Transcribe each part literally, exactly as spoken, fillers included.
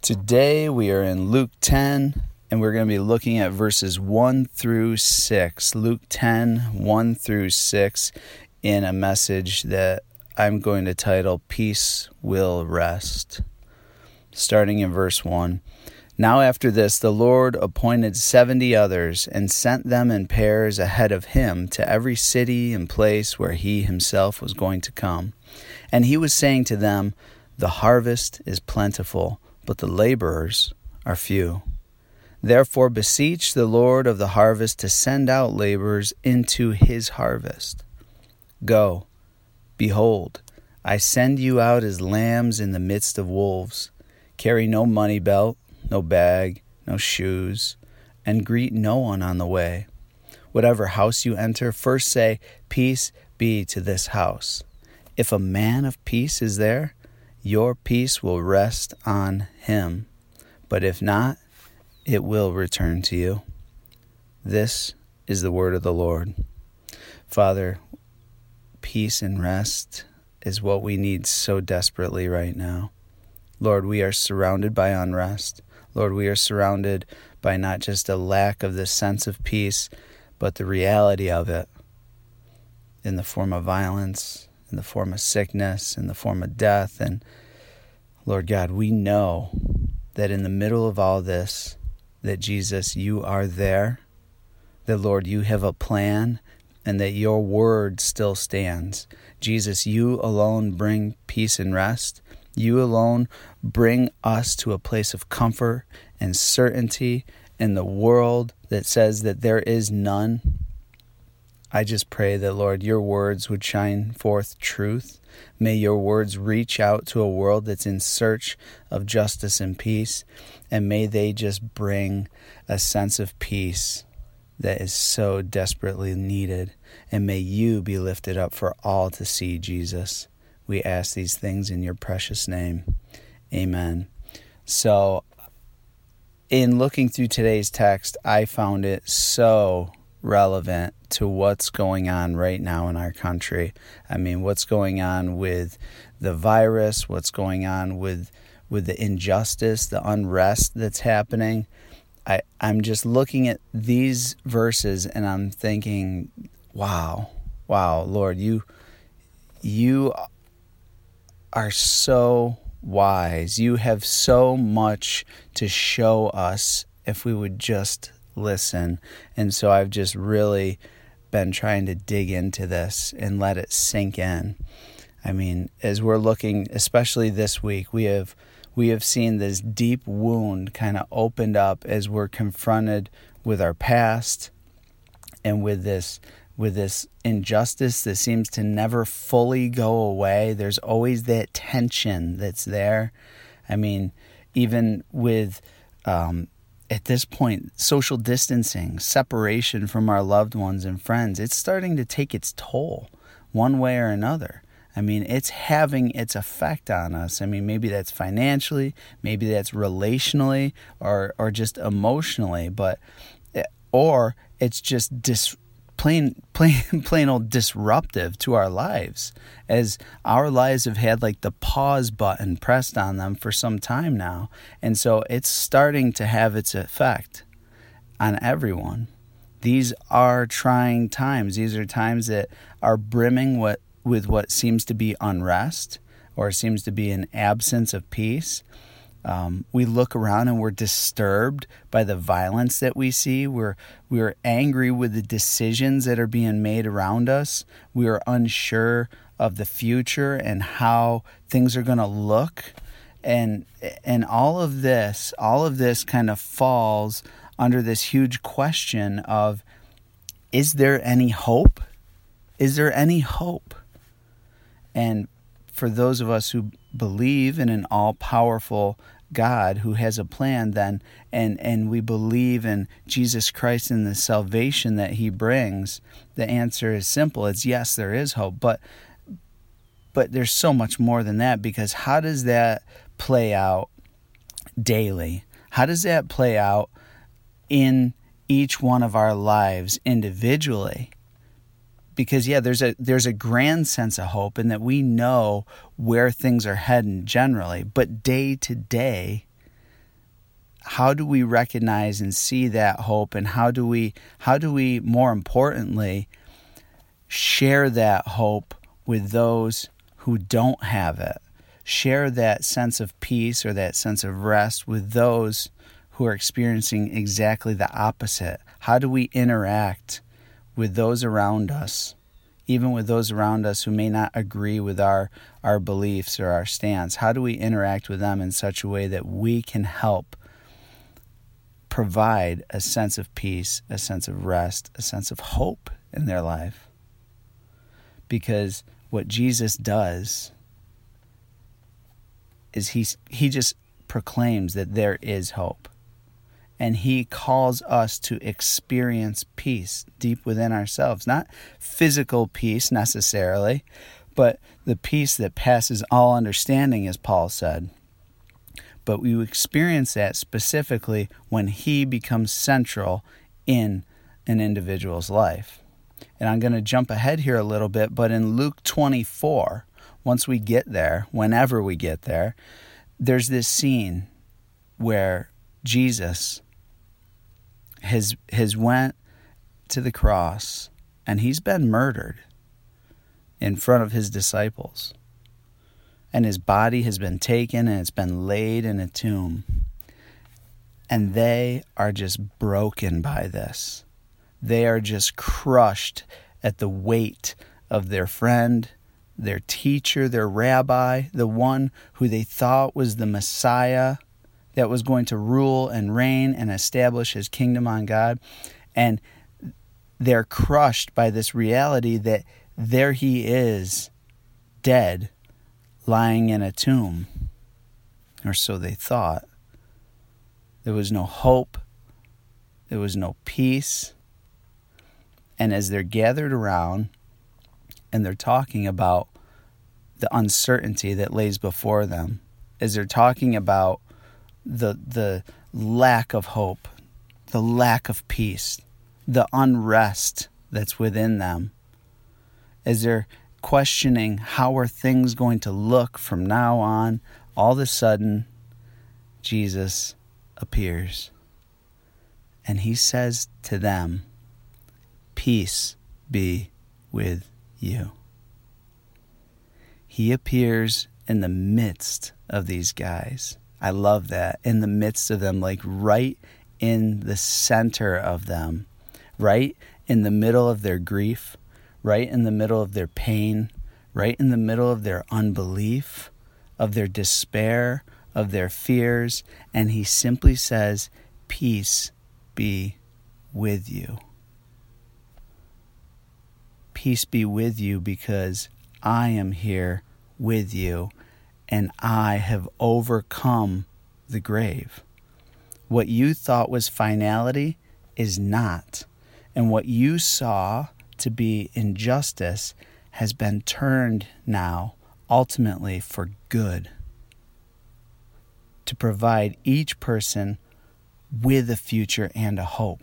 Today we are in Luke ten, and we're going to be looking at verses one through six. Luke ten, one through six, in a message that I'm going to title, Peace Will Rest. Starting in verse one. Now after this, the Lord appointed seventy others and sent them in pairs ahead of him to every city and place where he himself was going to come. And he was saying to them, The harvest is plentiful, but the laborers are few. Therefore beseech the Lord of the harvest to send out laborers into his harvest. Go, behold, I send you out as lambs in the midst of wolves. Carry no money belt, no bag, no shoes, and greet no one on the way. Whatever house you enter, first say, Peace be to this house. If a man of peace is there, your peace will rest on him. But if not, it will return to you. This is the word of the Lord. Father, peace and rest is what we need so desperately right now. Lord, we are surrounded by unrest. Lord, we are surrounded by not just a lack of this sense of peace, but the reality of it in the form of violence, in the form of sickness, in the form of death. And Lord God, we know that in the middle of all this, that Jesus, you are there, that Lord, you have a plan, and that your word still stands. Jesus, you alone bring peace and rest. You alone bring us to a place of comfort and certainty in the world that says that there is none. I just pray that, Lord, your words would shine forth truth. May your words reach out to a world that's in search of justice and peace, and may they just bring a sense of peace that is so desperately needed. And may you be lifted up for all to see, Jesus. We ask these things in your precious name. Amen. So, in looking through today's text, I found it so relevant to what's going on right now in our country. I mean, what's going on with the virus, what's going on with with the injustice, the unrest that's happening. I, I'm just looking at these verses and I'm thinking, wow, wow, Lord, you you are so wise. You have so much to show us if we would just listen. And so I've just really been trying to dig into this and let it sink in. I mean, as we're looking, especially this week, we have we have seen this deep wound kind of opened up as we're confronted with our past and with this with this injustice that seems to never fully go away. There's always that tension that's there. I mean, even with, um, at this point, social distancing, separation from our loved ones and friends, it's starting to take its toll one way or another. I mean, it's having its effect on us. I mean, maybe that's financially, maybe that's relationally, or or just emotionally, but or it's just dis. Plain, plain, plain old disruptive to our lives, as our lives have had like the pause button pressed on them for some time now. And so it's starting to have its effect on everyone. These are trying times. These are times that are brimming what, with what seems to be unrest or seems to be an absence of peace. Um, we look around and we're disturbed by the violence that we see. We're we're angry with the decisions that are being made around us. We are unsure of the future and how things are going to look. And and all of this, all of this kind of falls under this huge question of, is there any hope? Is there any hope? And for those of us who believe in an all-powerful God who has a plan, then, and, and we believe in Jesus Christ and the salvation that he brings, the answer is simple. It's yes, there is hope. But but there's so much more than that, because how does that play out daily? How does that play out in each one of our lives individually? Because, yeah, there's a there's a grand sense of hope in that we know where things are heading generally. But day to day, how do we recognize and see that hope, and how do we, how do we, more importantly, share that hope with those who don't have it? Share that sense of peace or that sense of rest with those who are experiencing exactly the opposite. How do we interact with those around us, even with those around us who may not agree with our, our beliefs or our stance? How do we interact with them in such a way that we can help provide a sense of peace, a sense of rest, a sense of hope in their life? Because what Jesus does is he, he just proclaims that there is hope. And he calls us to experience peace deep within ourselves. Not physical peace necessarily, but the peace that passes all understanding, as Paul said. But we experience that specifically when he becomes central in an individual's life. And I'm going to jump ahead here a little bit, but in Luke twenty-four, once we get there, whenever we get there, there's this scene where Jesus has, has went to the cross and he's been murdered in front of his disciples. And his body has been taken and it's been laid in a tomb. And they are just broken by this. They are just crushed at the weight of their friend, their teacher, their rabbi, the one who they thought was the Messiah that was going to rule and reign and establish his kingdom on God. And they're crushed by this reality that there he is, dead, lying in a tomb. Or so they thought. There was no hope. There was no peace. And as they're gathered around and they're talking about the uncertainty that lays before them, as they're talking about the the lack of hope, the lack of peace, the unrest that's within them, as they're questioning how are things going to look from now on, all of a sudden, Jesus appears. And he says to them, "Peace be with you." He appears in the midst of these guys. I love that. In the midst of them, like right in the center of them, right in the middle of their grief, right in the middle of their pain, right in the middle of their unbelief, of their despair, of their fears. And he simply says, "Peace be with you." Peace be with you because I am here with you and I have overcome the grave. What you thought was finality is not. And what you saw to be injustice has been turned now ultimately for good. To provide each person with a future and a hope.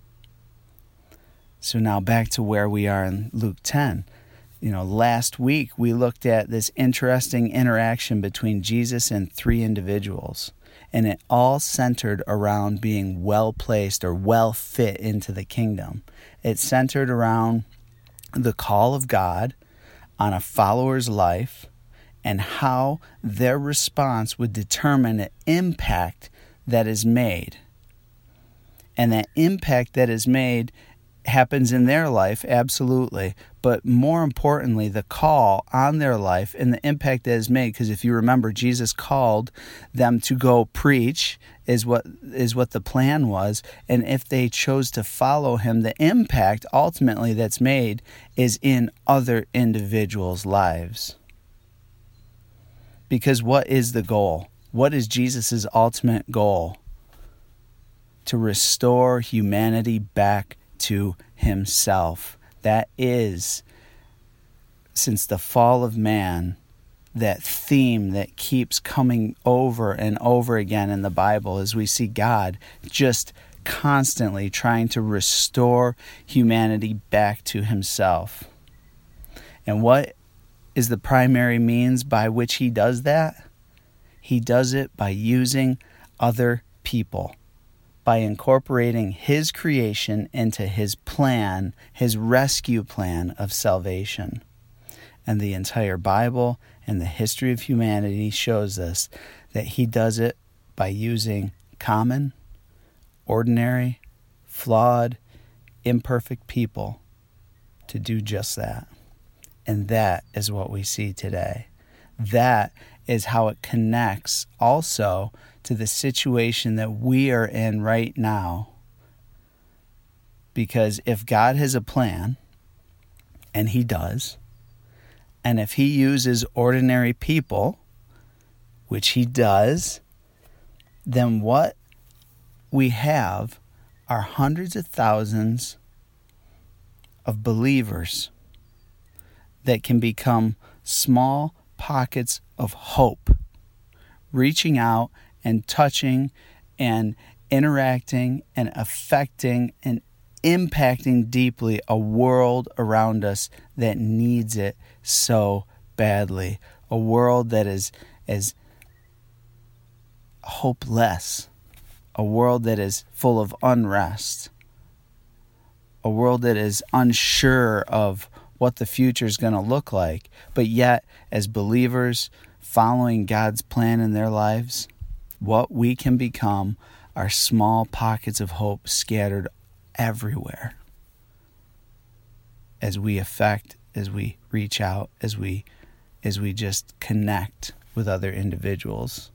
So now back to where we are in Luke ten. You know, last week we looked at this interesting interaction between Jesus and three individuals. And it all centered around being well placed or well fit into the kingdom. It centered around the call of God on a follower's life and how their response would determine the impact that is made. And that impact that is made happens in their life, absolutely. But more importantly, the call on their life and the impact that is made. Because if you remember, Jesus called them to go preach is what is what the plan was. And if they chose to follow him, the impact ultimately that's made is in other individuals' lives. Because what is the goal? What is Jesus' ultimate goal? To restore humanity back to himself. That is, since the fall of man, that theme that keeps coming over and over again in the Bible as we see God just constantly trying to restore humanity back to himself. And what is the primary means by which he does that? He does it by using other people by incorporating his creation into his plan, his rescue plan of salvation. And the entire Bible and the history of humanity shows us that he does it by using common, ordinary, flawed, imperfect people to do just that. And that is what we see today. That is how it connects also to the situation that we are in right now. Because if God has a plan, and he does, and if he uses ordinary people, which he does, then what we have are hundreds of thousands of believers that can become small pockets of hope, reaching out and touching and interacting and affecting and impacting deeply a world around us that needs it so badly. A world that is is hopeless. A world that is full of unrest. A world that is unsure of what the future is going to look like. But yet, as believers following God's plan in their lives, what we can become are small pockets of hope scattered everywhere as we affect, as we reach out, as we as we just connect with other individuals.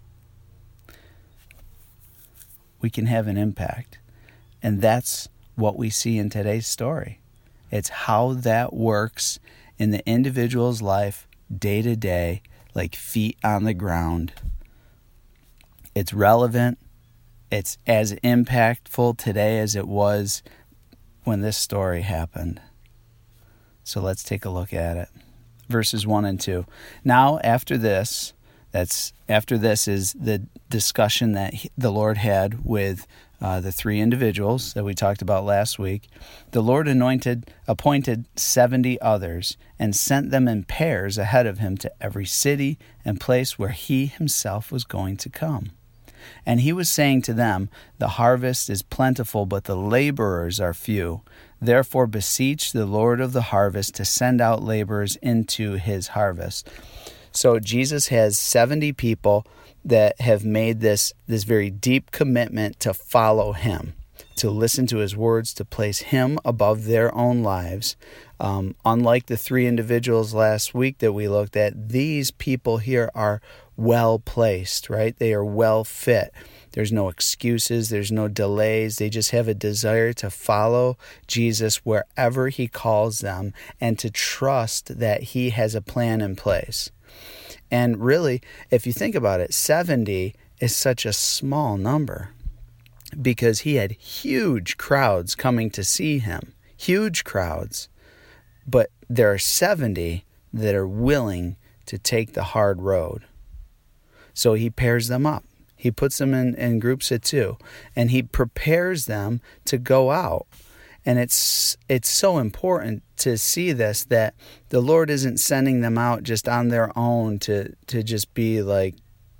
We can have an impact. And that's what we see in today's story. It's how that works in the individual's life day to day, like feet on the ground. It's relevant. It's as impactful today as it was when this story happened. So let's take a look at it. Verses one and two. Now, after this, that's after this is the discussion that he, the Lord had with uh, the three individuals that we talked about last week. The Lord anointed, appointed seventy others and sent them in pairs ahead of him to every city and place where he himself was going to come. And he was saying to them, the harvest is plentiful, but the laborers are few. Therefore beseech the Lord of the harvest to send out laborers into his harvest. So Jesus has seventy people that have made this, this very deep commitment to follow him, to listen to his words, to place him above their own lives. Um, unlike the three individuals last week that we looked at, these people here are well placed, right? They are well fit. There's no excuses. There's no delays. They just have a desire to follow Jesus wherever he calls them and to trust that he has a plan in place. And really, if you think about it, seventy is such a small number because he had huge crowds coming to see him, huge crowds. But there are seventy that are willing to take the hard road. So he pairs them up. He puts them in, in groups of two, and he prepares them to go out. And it's it's so important to see this, that the Lord isn't sending them out just on their own to, to just be like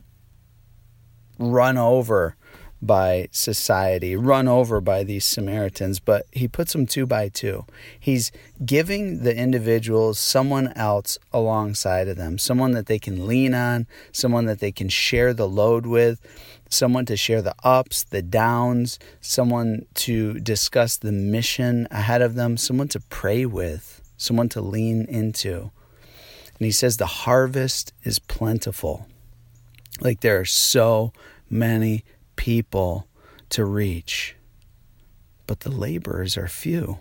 run over by society, run over by these Samaritans, but he puts them two by two. He's giving the individuals someone else alongside of them, someone that they can lean on, someone that they can share the load with, someone to share the ups, the downs, someone to discuss the mission ahead of them, someone to pray with, someone to lean into. And he says the harvest is plentiful. Like there are so many people to reach, but the laborers are few.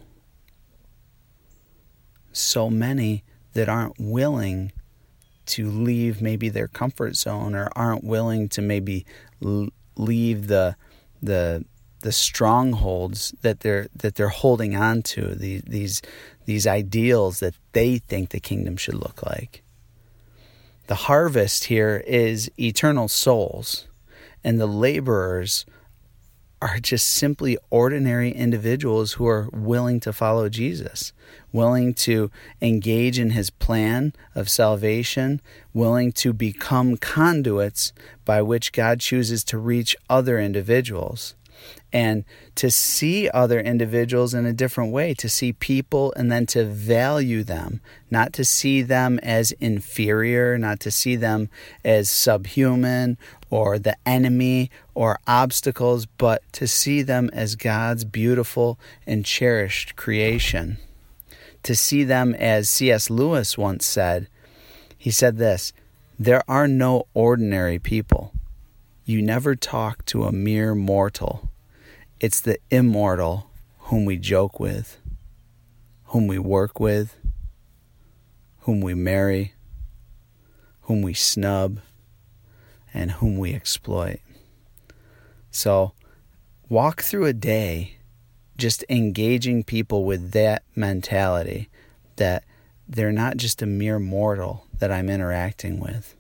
So many that aren't willing to leave maybe their comfort zone, or aren't willing to maybe l- leave the the the strongholds that they're that they're holding on to, the, these these ideals that they think the kingdom should look like. The harvest here is eternal souls. And the laborers are just simply ordinary individuals who are willing to follow Jesus, willing to engage in his plan of salvation, willing to become conduits by which God chooses to reach other individuals. And to see other individuals in a different way, to see people and then to value them, not to see them as inferior, not to see them as subhuman or the enemy or obstacles, but to see them as God's beautiful and cherished creation. To see them as C S Lewis once said, he said this, "There are no ordinary people. You never talk to a mere mortal. It's the immortal whom we joke with, whom we work with, whom we marry, whom we snub, and whom we exploit." So walk through a day just engaging people with that mentality, that they're not just a mere mortal that I'm interacting with.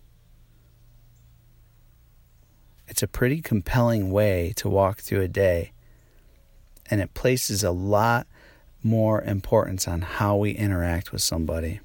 It's a pretty compelling way to walk through a day. And it places a lot more importance on how we interact with somebody.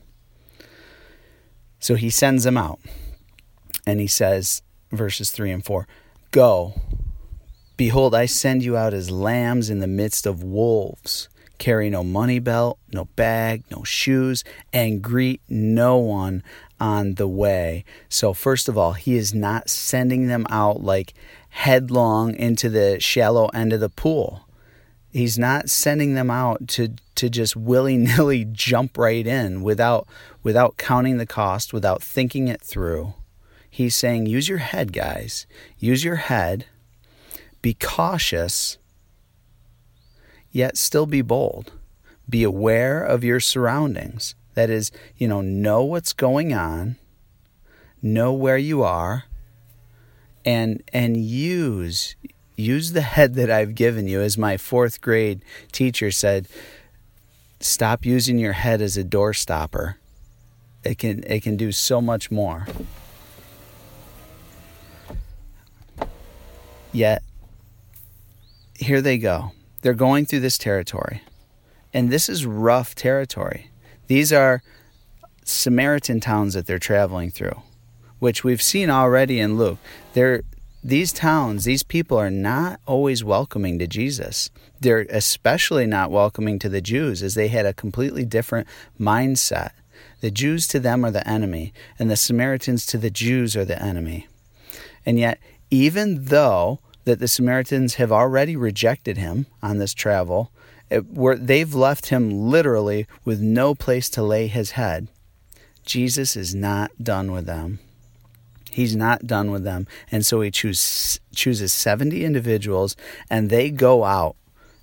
So he sends them out. And he says, verses three and four, "Go, behold, I send you out as lambs in the midst of wolves. Carry no money belt, no bag, no shoes, and greet no one on the way." So first of all, he is not sending them out like headlong into the shallow end of the pool. He's not sending them out to, to just willy-nilly jump right in without without counting the cost, without thinking it through. He's saying, use your head, guys. Use your head. Be cautious, yet still be bold. Be aware of your surroundings. That is, you know, know what's going on, know where you are, and and use use the head that I've given you. As my fourth grade teacher said, stop using your head as a door stopper. It can it can do so much more. Yet, here they go. They're going through this territory. And this is rough territory. These are Samaritan towns that they're traveling through, which we've seen already in Luke. They're, these towns, these people are not always welcoming to Jesus. They're especially not welcoming to the Jews, as they had a completely different mindset. The Jews to them are the enemy, and the Samaritans to the Jews are the enemy. And yet, even though that the Samaritans have already rejected him on this travel, it, where they've left him literally with no place to lay his head, Jesus is not done with them. He's not done with them. And so he choose, chooses seventy individuals, and they go out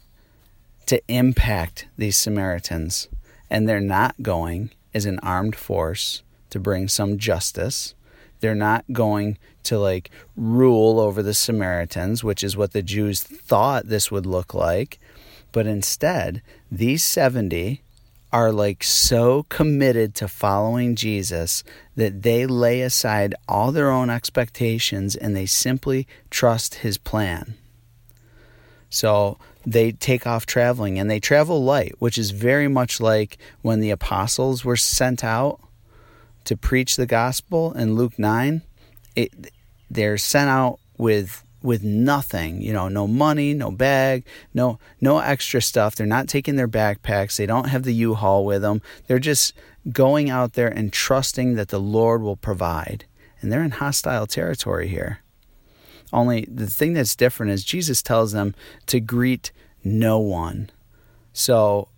to impact these Samaritans. And they're not going as an armed force to bring some justice. They're not going to like rule over the Samaritans, which is what the Jews thought this would look like. But instead, these seventy are like so committed to following Jesus that they lay aside all their own expectations and they simply trust his plan. So they take off traveling, and they travel light, which is very much like when the apostles were sent out to preach the gospel in Luke nine. It, they're sent out with with nothing, you know, no money, no bag, no no extra stuff. They're not taking their backpacks. They don't have the U-Haul with them. They're just going out there and trusting that the Lord will provide. And they're in hostile territory here. Only the thing that's different is Jesus tells them to greet no one. So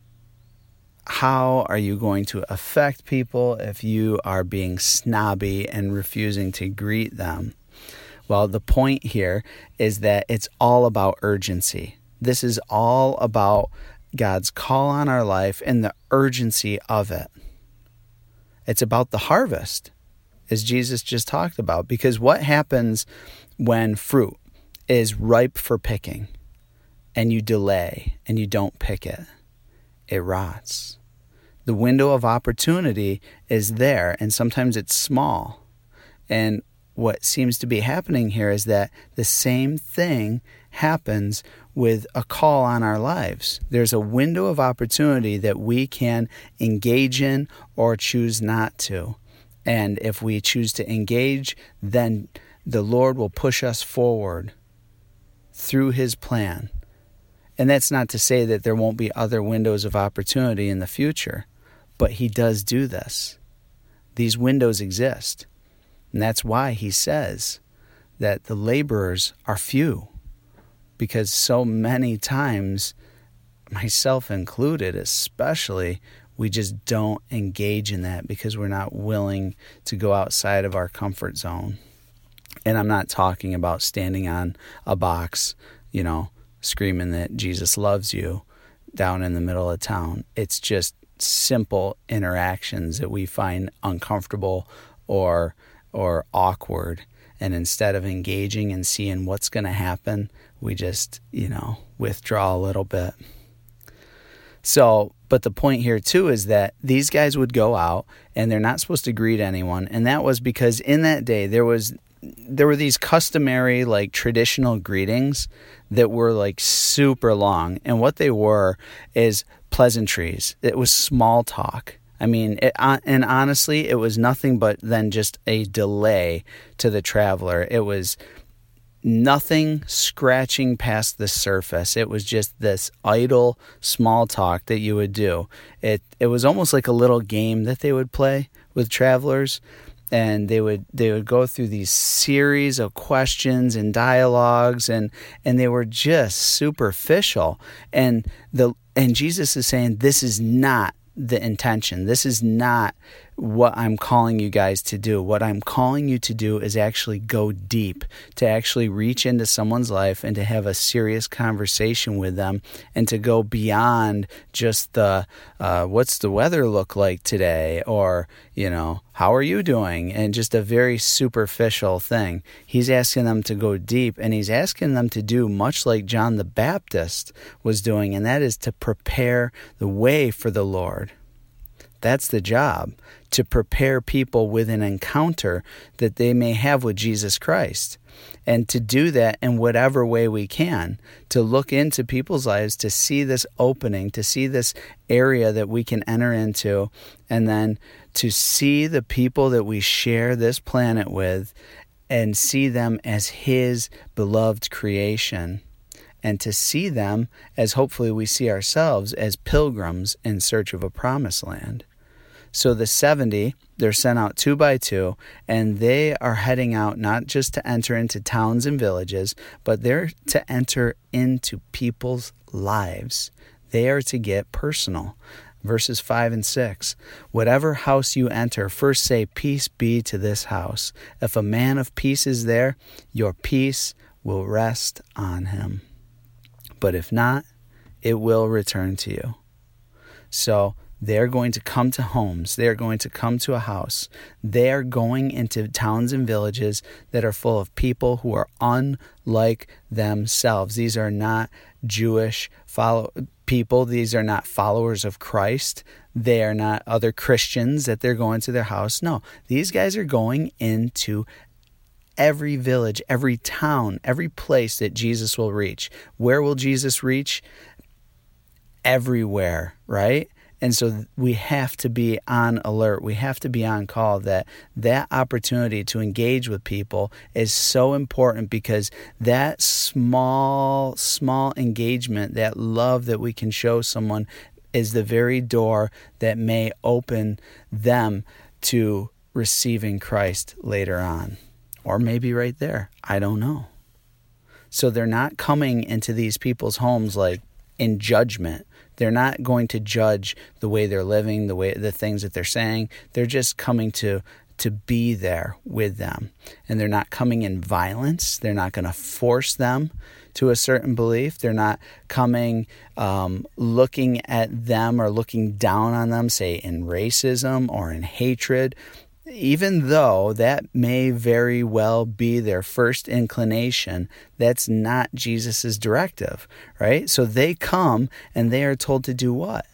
how are you going to affect people if you are being snobby and refusing to greet them? Well, the point here is that it's all about urgency. This is all about God's call on our life and the urgency of it. It's about the harvest, as Jesus just talked about, because what happens when fruit is ripe for picking and you delay and you don't pick it? It rots. The window of opportunity is there, and sometimes it's small. And what seems to be happening here is that the same thing happens with a call on our lives. There's a window of opportunity that we can engage in or choose not to. And if we choose to engage, then the Lord will push us forward through his plan. And that's not to say that there won't be other windows of opportunity in the future, but he does do this. These windows exist. And that's why he says that the laborers are few, because so many times, myself included especially, we just don't engage in that because we're not willing to go outside of our comfort zone. And I'm not talking about standing on a box, you know, screaming that Jesus loves you down in the middle of town. It's just simple interactions that we find uncomfortable or or awkward. And instead of engaging and seeing what's going to happen, we just, you know, withdraw a little bit. So, but the point here too is that these guys would go out and they're not supposed to greet anyone. And that was because in that day there was there were these customary, like, traditional greetings that were like super long. And what they were is pleasantries. It was small talk. I mean, it, and honestly, it was nothing but then just a delay to the traveler. It was nothing scratching past the surface. It was just this idle small talk that you would do. It it was almost like a little game that they would play with travelers, and they would they would go through these series of questions and dialogues, and and they were just superficial. And the and Jesus is saying, this is not the intention. This is not what I'm calling you guys to do. What I'm calling you to do is actually go deep, to actually reach into someone's life and to have a serious conversation with them, and to go beyond just the, uh, what's the weather look like today? Or, you know, how are you doing? And just a very superficial thing. He's asking them to go deep, and he's asking them to do much like John the Baptist was doing, and that is to prepare the way for the Lord. That's the job, to prepare people with an encounter that they may have with Jesus Christ. And to do that in whatever way we can, to look into people's lives, to see this opening, to see this area that we can enter into, and then to see the people that we share this planet with and see them as his beloved creation. And to see them as hopefully we see ourselves as pilgrims in search of a promised land. So the seventy, they're sent out two by two, and they are heading out not just to enter into towns and villages, but they're to enter into people's lives. They are to get personal. Verses five and six, whatever house you enter, first say, peace be to this house. If a man of peace is there, your peace will rest on him. But if not, it will return to you. So they're going to come to homes. They're going to come to a house. They're going into towns and villages that are full of people who are unlike themselves. These are not Jewish follow people. These are not followers of Christ. They are not other Christians that they're going to their house. No, these guys are going into every village, every town, every place that Jesus will reach. Where will Jesus reach? Everywhere, right? And so we have to be on alert. We have to be on call that that opportunity to engage with people is so important, because that small, small engagement, that love that we can show someone is the very door that may open them to receiving Christ later on. Or maybe right there. I don't know. So they're not coming into these people's homes like in judgment. They're not going to judge the way they're living, the way the things that they're saying. They're just coming to to be there with them. And they're not coming in violence. They're not going to force them to a certain belief. They're not coming um, looking at them or looking down on them, say in racism or in hatred. Even though that may very well be their first inclination, that's not Jesus's directive, right? So they come and they are told to do what?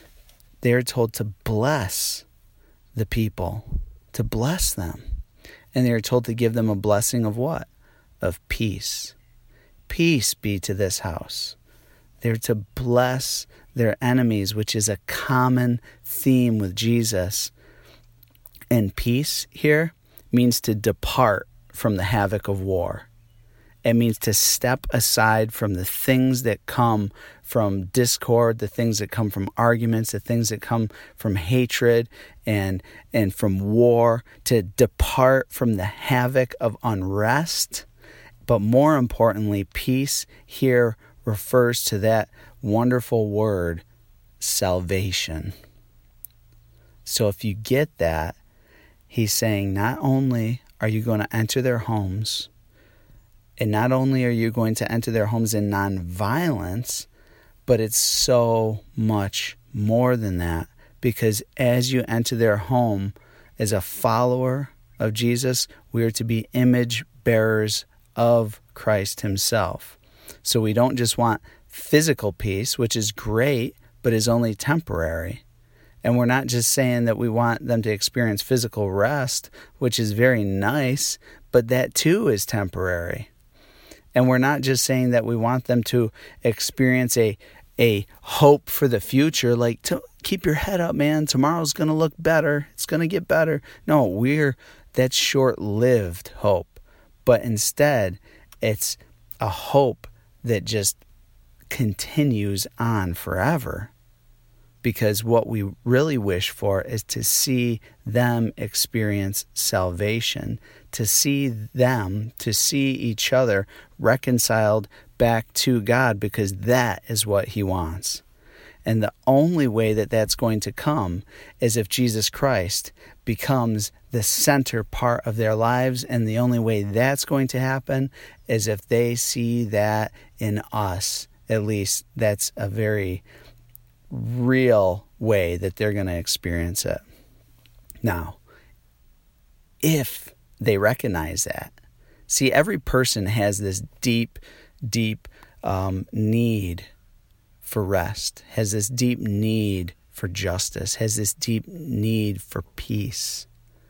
They are told to bless the people, to bless them. And they are told to give them a blessing of what? Of peace. Peace be to this house. They're to bless their enemies, which is a common theme with Jesus. And peace here means to depart from the havoc of war. It means to step aside from the things that come from discord, the things that come from arguments, the things that come from hatred and, and from war, to depart from the havoc of unrest. But more importantly, peace here refers to that wonderful word, salvation. So if you get that, he's saying not only are you going to enter their homes, and not only are you going to enter their homes in nonviolence, but it's so much more than that. Because as you enter their home as a follower of Jesus, we are to be image bearers of Christ himself. So we don't just want physical peace, which is great, but is only temporary. And we're not just saying that we want them to experience physical rest, which is very nice, but that too is temporary. And we're not just saying that we want them to experience a a hope for the future, like, to keep your head up, man, tomorrow's going to look better, it's going to get better. No, we're that's short-lived hope. But instead, it's a hope that just continues on forever. Because what we really wish for is to see them experience salvation, to see them, to see each other reconciled back to God, because that is what he wants. And the only way that that's going to come is if Jesus Christ becomes the center part of their lives. And the only way that's going to happen is if they see that in us. At least that's a very real way that they're going to experience it. Now, if they recognize that, see, every person has this deep, deep um, need for rest, has this deep need for justice, has this deep need for peace.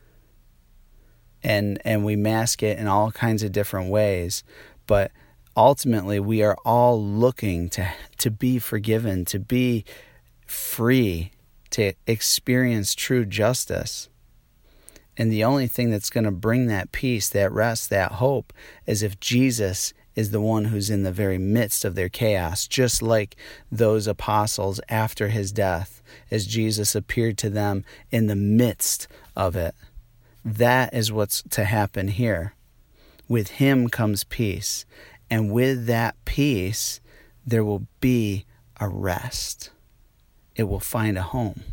And and we mask it in all kinds of different ways, but ultimately we are all looking to to be forgiven, to be free, to experience true justice. And the only thing that's going to bring that peace, that rest, that hope is if Jesus is the one who's in the very midst of their chaos, just like those apostles after his death, as Jesus appeared to them in the midst of it. That is what's to happen here. With him comes peace. And with that peace, there will be a rest. It will find a home.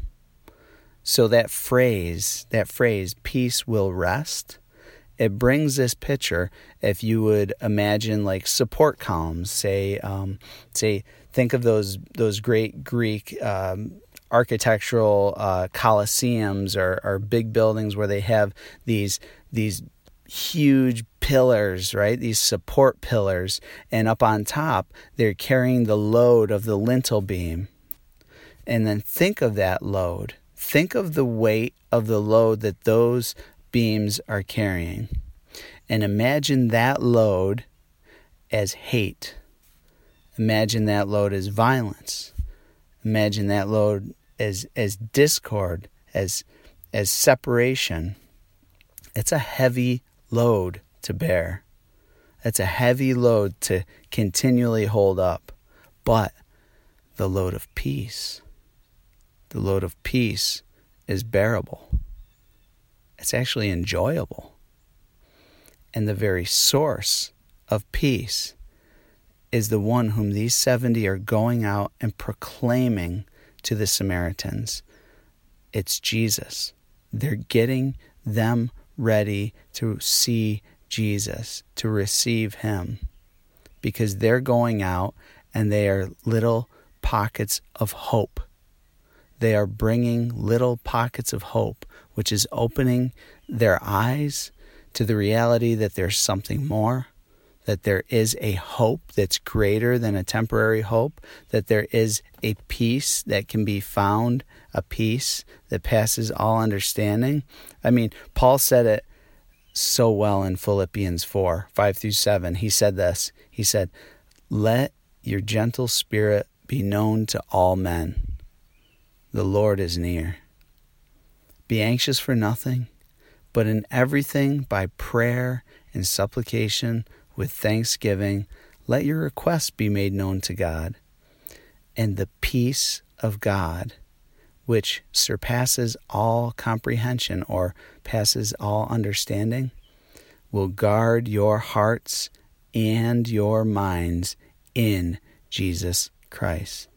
So that phrase, that phrase, peace will rest, it brings this picture, if you would imagine like support columns, say, um, say, think of those those great Greek um, architectural uh, colosseums or, or big buildings where they have these these huge pillars, right? These support pillars, and up on top, they're carrying the load of the lintel beam. And then think of that load. Think of the weight of the load that those beams are carrying. And imagine that load as hate. Imagine that load as violence. Imagine that load as as discord, as as separation. It's a heavy load to bear. It's a heavy load to continually hold up. But the load of peace, the load of peace is bearable. It's actually enjoyable. And the very source of peace is the one whom these seventy are going out and proclaiming to the Samaritans. It's Jesus. They're getting them ready to see Jesus, to receive him, because they're going out and they are little pockets of hope. They are bringing little pockets of hope, which is opening their eyes to the reality that there's something more, that there is a hope that's greater than a temporary hope, that there is a peace that can be found, a peace that passes all understanding. I mean, Paul said it so well in Philippians four, five through seven. He said this. He said, "Let your gentle spirit be known to all men. The Lord is near. Be anxious for nothing, but in everything by prayer and supplication with thanksgiving, let your requests be made known to God. And the peace of God, which surpasses all comprehension or passes all understanding, will guard your hearts and your minds in Jesus Christ."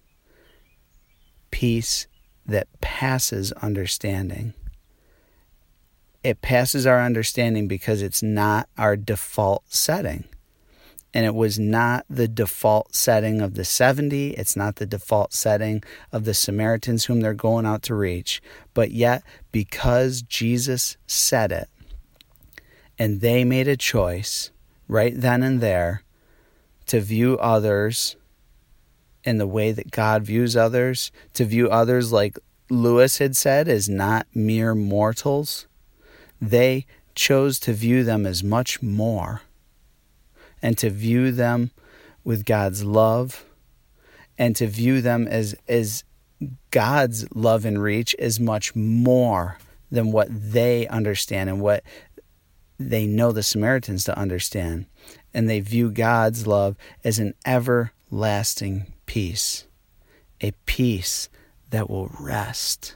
Peace that passes understanding. It passes our understanding because it's not our default setting. And it was not the default setting of the seventy. It's not the default setting of the Samaritans whom they're going out to reach. But yet, because Jesus said it, and they made a choice right then and there to view others in the way that God views others, to view others like Lewis had said as not mere mortals, they chose to view them as much more, and to view them with God's love, and to view them as, as God's love and reach is much more than what they understand and what they know the Samaritans to understand. And they view God's love as an everlasting peace, a peace that will rest.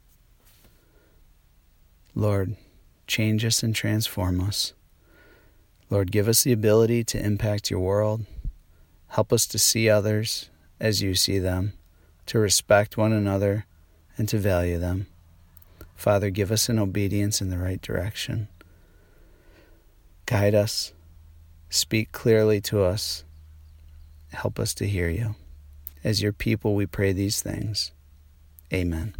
Lord, change us and transform us. Lord, give us the ability to impact your world. Help us to see others as you see them, to respect one another, and to value them. Father, give us an obedience in the right direction. Guide us. Speak clearly to us. Help us to hear you. As your people, we pray these things. Amen.